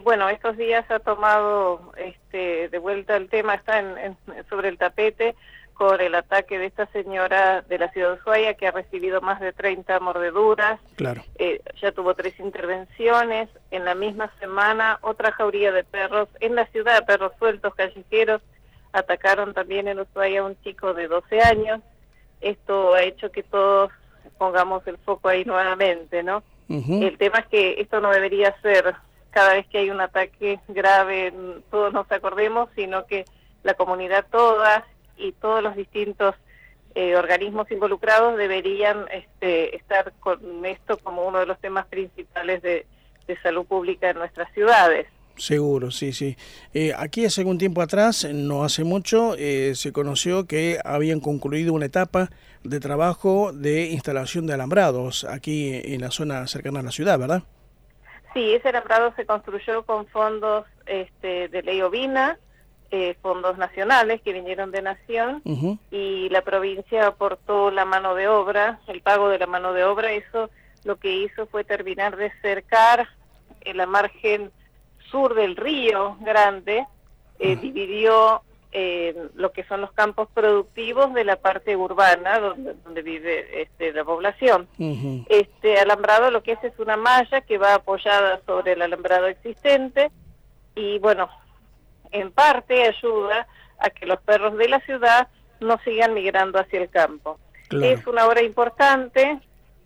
bueno, estos días ha tomado de vuelta el tema, está sobre el tapete con el ataque de esta señora de la ciudad de Ushuaia que ha recibido más de 30 mordeduras. Claro. Ya tuvo 3 intervenciones. En la misma semana, otra jauría de perros en la ciudad, perros sueltos callejeros, atacaron también en Ushuaia a un chico de 12 años. Esto ha hecho que todos pongamos el foco ahí nuevamente, ¿no? El tema es que esto no debería ser cada vez que hay un ataque grave, todos nos acordemos, sino que la comunidad toda y todos los distintos organismos involucrados deberían estar con esto como uno de los temas principales de salud pública en nuestras ciudades. Seguro, sí, sí. Aquí hace algún tiempo atrás, no hace mucho, se conoció que habían concluido una etapa de trabajo de instalación de alambrados aquí en la zona cercana a la ciudad, ¿verdad? Sí, ese alambrado se construyó con fondos de ley ovina, fondos nacionales que vinieron de Nación, y la provincia aportó la mano de obra, el pago de la mano de obra. Eso lo que hizo fue terminar de cercar la margen sur del río Grande, dividió lo que son los campos productivos de la parte urbana donde vive la población. Este alambrado lo que es una malla que va apoyada sobre el alambrado existente y bueno, en parte ayuda a que los perros de la ciudad no sigan migrando hacia el campo. Claro. Es una obra importante,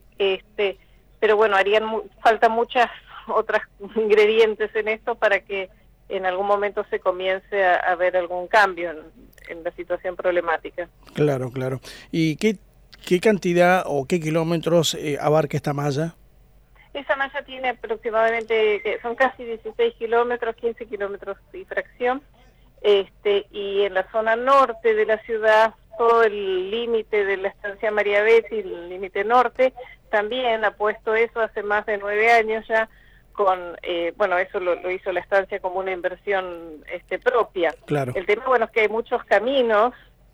pero bueno, falta muchas otras ingredientes en esto para que en algún momento se comience a ver algún cambio en la situación problemática. Claro, claro. ¿Y qué cantidad o qué kilómetros abarca esta malla? Esa malla tiene aproximadamente, son casi 16 kilómetros, 15 kilómetros y fracción, y en la zona norte de la ciudad, todo el límite de la estancia María Betty, el límite norte, también ha puesto eso hace más de 9 años ya, bueno, eso lo hizo la estancia como una inversión propia. Claro. El tema, bueno, es que hay muchos caminos,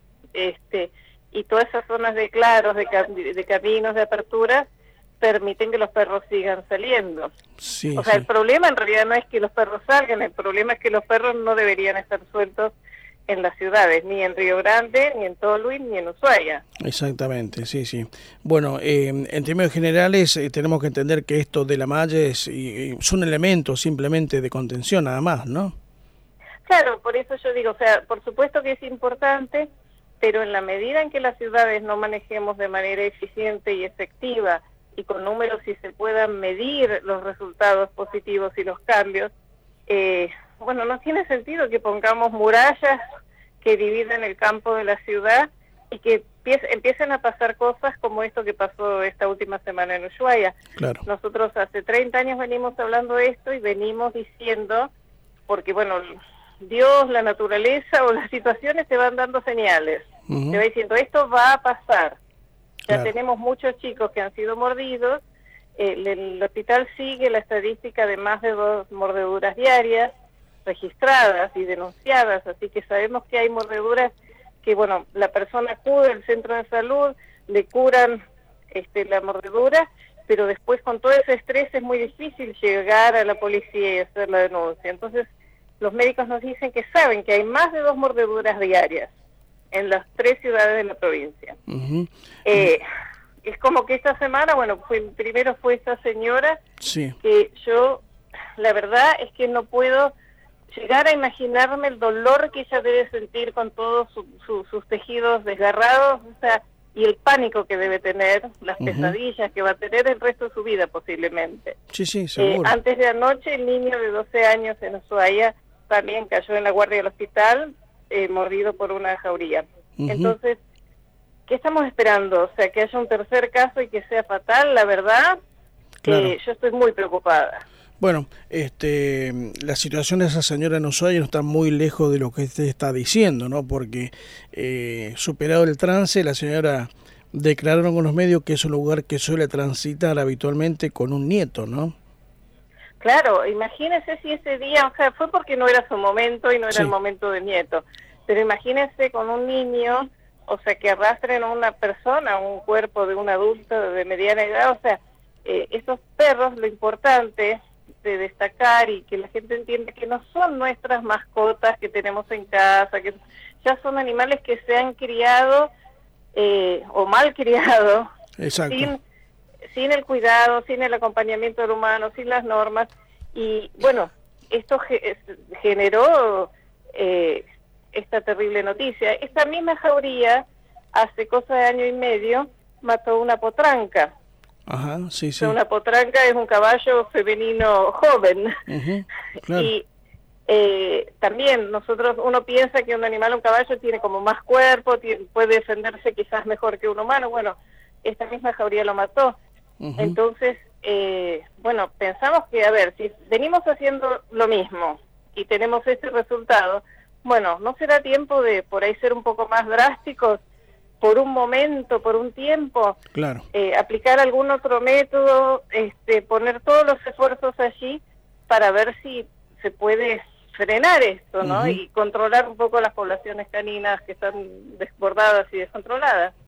y todas esas zonas de claros, de caminos, de aperturas, permiten que los perros sigan saliendo. Sí, o sea, sí. El problema en realidad no es que los perros salgan, el problema es que los perros no deberían estar sueltos en las ciudades, ni en Río Grande, ni en Tolwyn, ni en Ushuaia. Exactamente, sí, sí. Bueno, en términos generales tenemos que entender que esto de la malla son elementos simplemente de contención nada más, ¿no? Claro, por eso yo digo, o sea, por supuesto que es importante, pero en la medida en que las ciudades no manejemos de manera eficiente y efectiva y con números si se puedan medir los resultados positivos y los cambios, bueno, no tiene sentido que pongamos murallas que dividen el campo de la ciudad y que empiecen a pasar cosas como esto que pasó esta última semana en Ushuaia. Claro. Nosotros hace 30 años venimos hablando de esto y venimos diciendo, porque bueno, Dios, la naturaleza o las situaciones te van dando señales. Te va diciendo, esto va a pasar. Ya tenemos muchos chicos que han sido mordidos. El hospital sigue la estadística de más de 2 mordeduras diarias registradas y denunciadas, así que sabemos que hay mordeduras que, bueno, la persona acude al centro de salud, le curan la mordedura, pero después con todo ese estrés es muy difícil llegar a la policía y hacer la denuncia. Entonces, los médicos nos dicen que saben que hay más de 2 mordeduras diarias en las 3 ciudades de la provincia. Es como que esta semana, bueno, primero fue esta señora, sí, que yo, la verdad es que no puedo llegar a imaginarme el dolor que ella debe sentir con todos sus tejidos desgarrados, o sea, y el pánico que debe tener, las pesadillas que va a tener el resto de su vida posiblemente. Sí, sí, seguro. Antes de anoche, el niño de 12 años en Ushuaia también cayó en la guardia del hospital, mordido por una jauría. Entonces, ¿qué estamos esperando? O sea, que haya un tercer caso y que sea fatal, la verdad, yo estoy muy preocupada. Bueno, la situación de esa señora en Ushuaia no está muy lejos de lo que usted está diciendo, ¿no? Porque superado el trance, la señora declararon con los medios que es un lugar que suele transitar habitualmente con un nieto, ¿no? Claro, imagínese si ese día, o sea, fue porque no era su momento y no era el momento del nieto, pero imagínese con un niño, o sea, que arrastren a una persona, un cuerpo de un adulto de mediana edad, o sea, esos perros, lo importante de destacar y que la gente entienda que no son nuestras mascotas que tenemos en casa, que ya son animales que se han criado o mal criado, sin el cuidado, sin el acompañamiento del humano, sin las normas. Y bueno, esto generó esta terrible noticia. Esta misma jauría, hace cosa de año y medio, mató una potranca. Ajá, sí, sí. Una potranca es un caballo femenino joven. Claro. Y también uno piensa que un animal, un caballo, tiene como más cuerpo, puede defenderse quizás mejor que un humano. Bueno, esta misma jauría lo mató. Entonces, bueno, pensamos que, a ver, si venimos haciendo lo mismo y tenemos este resultado, bueno, ¿no será tiempo de por ahí ser un poco más drásticos por un momento, por un tiempo? Claro. Aplicar algún otro método, poner todos los esfuerzos allí para ver si se puede frenar esto, ¿no? Y controlar un poco las poblaciones caninas que están desbordadas y descontroladas.